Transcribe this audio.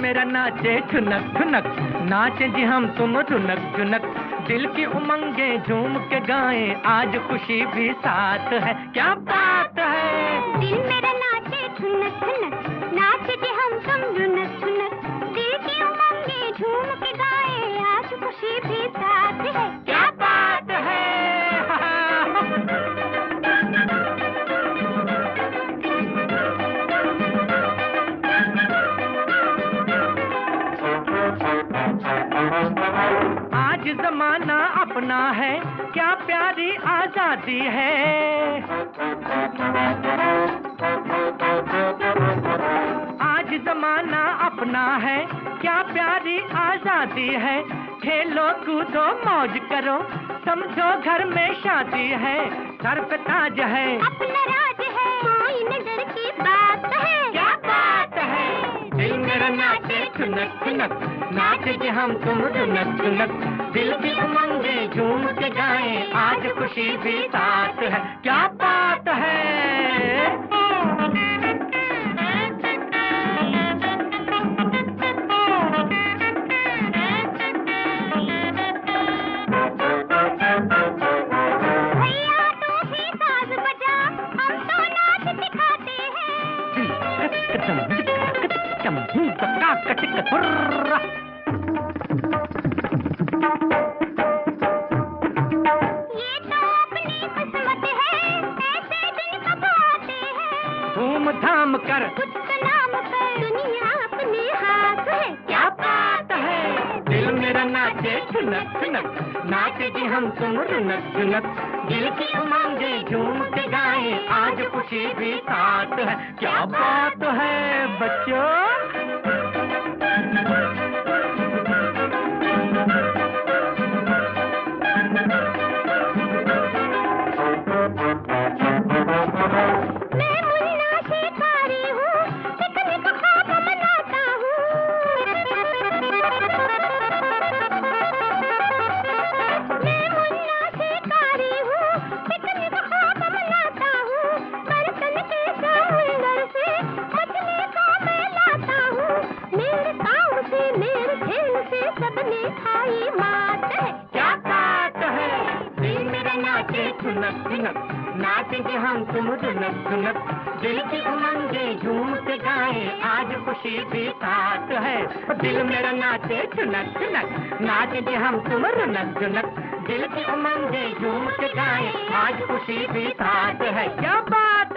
मेरा नाचे ठुनक ठुनक, नाचे जी हम तुम रुनक झुनक, दिल की उमंगे झूम के गाएं, आज खुशी भी साथ है, क्या बात है। दिल मेरा नाचे ठुनक ठुनक, नाचे जी हम तुम रुनक झुनक, दिल की उमंगे झूम के गाएं, आज खुशी भी साथ है, क्या बात है। आज जमाना अपना है, क्या प्यारी आजादी है। आज जमाना अपना है, क्या प्यारी आजादी है, खेलो कूदो मौज करो, समझो घर में शादी है, सर पे ताज है, अपना राज है, कोई न डर की बात है, क्या बात है। दिल मेरा नाचे ठुनक ठुनक, नाचे जी हम तुम रुनक झुनक, दिल की उमंगे झूम के गाएं, आज खुशी भी साथ है, क्या बात है। भैया तू ही साज बजा, हम तो नाच दिखाते हैं, ये तो अपनी किस्मत है, ऐसे दिन कब आते हैं, धूम धाम कर कुछ का नाम कर, दुनिया अपने हाथ है, क्या बात है। दिल मेरा नाचे ठुनक ठुनक, नाचे जी हम तुम रुनक झुनक, दिल की उमंगे झूम के गाएं, आज खुशी भी साथ है, क्या बात है बच्चों। मैं मुन्ना शिकारी हूँ, पिकनिक ख्वाब मनाता हूँ, मैं मुन्ना शिकारी हूँ, पिकनिक ख्वाब मनाता हूँ, बर्तन के समुंदर से मछली को मैं लाता हूँ, मेरे काम से मेरे खेल से सबने खाई मात है, क्या बात है। दिल मेरा नाचे ठुनक ठुनक, नाचे जी हम तुम रुनक झुनक, दिल की उमंगे झूम के गाएं, आज खुशी भी साथ है। दिल मेरा नाचे ठुनक ठुनक, नाचे जी हम तुम रुनक झुनक, दिल की उमंगे झूम के गाएं, आज खुशी भी साथ है, क्या बात